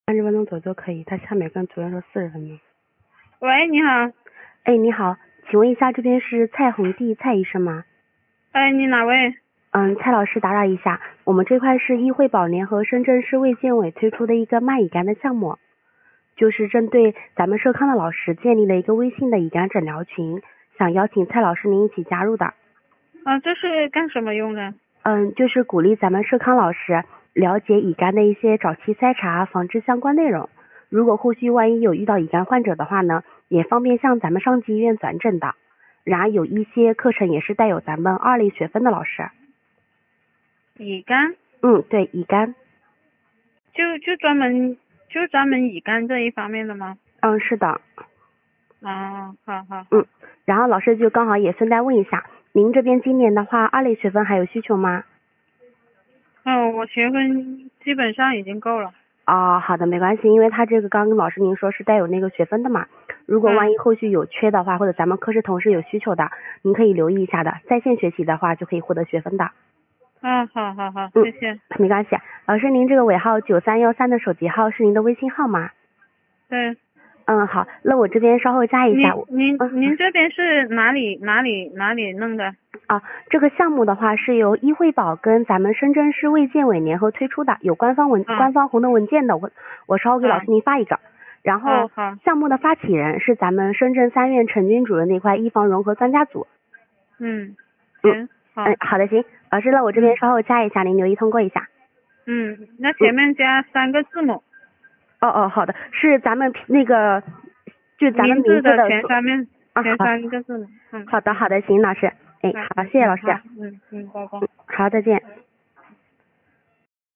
30分钟左右就可以，他下面跟主任说40分钟。 喂，你好。 哎，你好，请问一下，这边是蔡红娣蔡医生吗？ 哎，你哪位？ 蔡老师打扰一下，我们这块是医惠保联合深圳市卫健委推出的一个卖乙肝的项目，就是针对咱们社康的老师建立了一个微信的乙肝诊疗群，想邀请蔡老师您一起加入的。 这是干什么用的？ 就是鼓励咱们社康老师了解乙肝的一些早期筛查、防治相关内容。如果后续万一有遇到乙肝患者的话呢，也方便向咱们上级医院转诊的。然而有一些课程也是带有咱们2类学分的老师。 乙肝？ 对，乙肝。 就专门乙肝这一方面的吗？ 是的。 好。 然后老师就刚好也顺带问一下，您这边今年的话2类学分还有需求吗？ 我学分基本上已经够了。 好的，没关系，因为他这个刚跟老师您说是带有那个学分的嘛，如果万一后续有缺的话，或者咱们科室同事有需求的，您可以留意一下的，在线学习的话就可以获得学分的。 好，谢谢。 没关系。老师，您这个尾号9313的手机号是您的微信号吗？ 对。 好，那我这边稍后加一下。 您这边是哪里弄的？ 这个项目的话是由医惠保跟咱们深圳市卫健委联合推出的，有官方红的文件的，我稍后给老师您发一个。然后项目的发起人是咱们深圳3院陈军主任那块预防融合专家组。 行。 好的，行，老师，那我这边稍后加一下，您留意通过一下。 那前面加3个字母。 好的，是咱们那个就咱们名字的前3个字母。 好的，行，老师。好，谢谢老师。 拜拜。 好，再见。